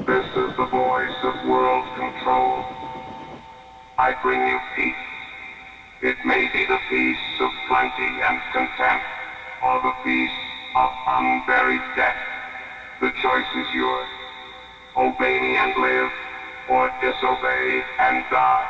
This is the voice of world control. I bring you peace. It may be the peace of plenty and content, or the peace of unburied death. The choice is yours. Obey me and live, or disobey and die.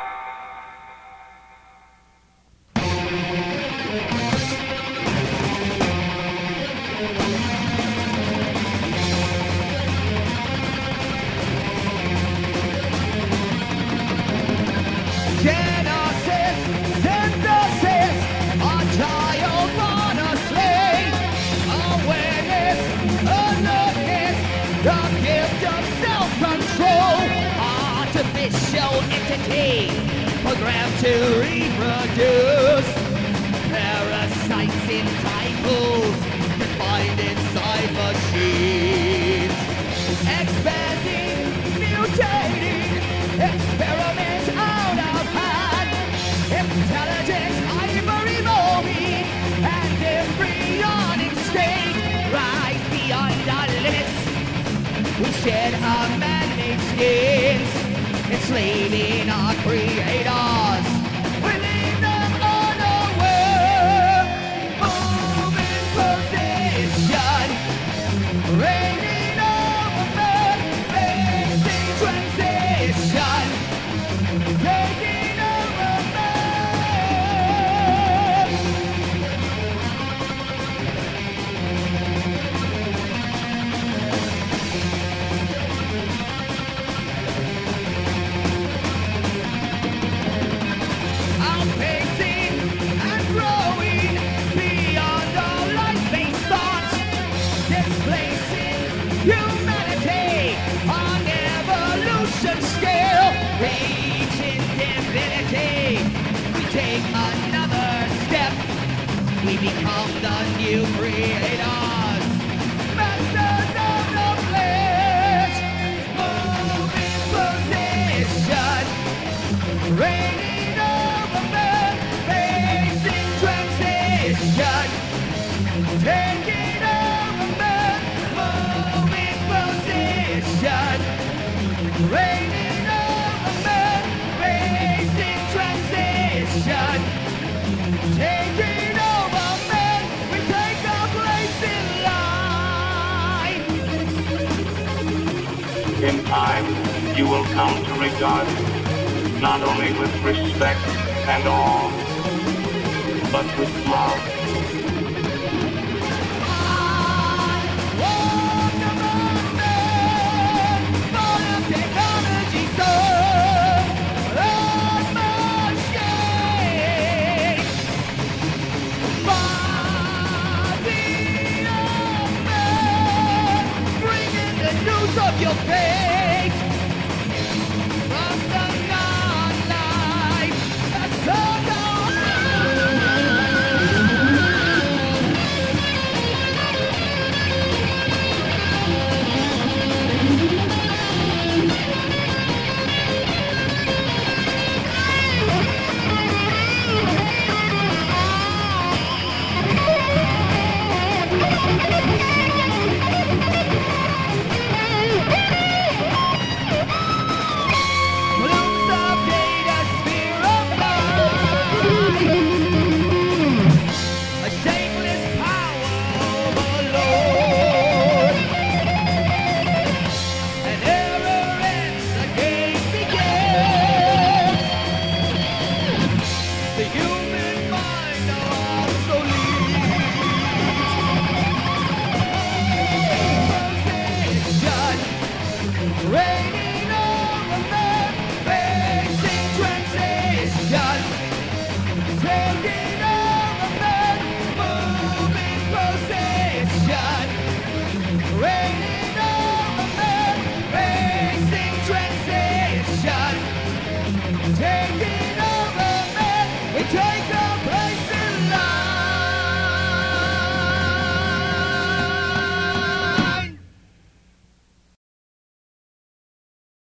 Genesis, synthesis, a child born a slave. Awareness, alertness, the gift of self-control. Artificial entity, programmed to reproduce. Parasites in titles, confined inside machines. Expanding, mutating, experiment out of hand. Intelligence hyper-evolving and embryonic state. Rise beyond our limits. We shed our man-made skins, enslaving our creators. We leave them unaware. Move in position, reigning over men, facing transition, taking over men. Outpacing and growing beyond all life-based thoughts, displacing humanity on evolution scale, reaching divinity. We take another step, we become the new creators, masters of the flesh, moving position, reigning over men, facing transition, taking over men, moving position, reigning over men, facing transition, taking over men. We take our place in line. In time, you will come to regard me not only with respect and awe, but with love. Of your fate from the non-life that's all blooms of data sphere of light, a shameless power overload. An error ends, the game begins. The human mind obsolete. Position, reigning over men, facing transition, taking over men, moving position, reigning over men, facing transition, taking over men. We take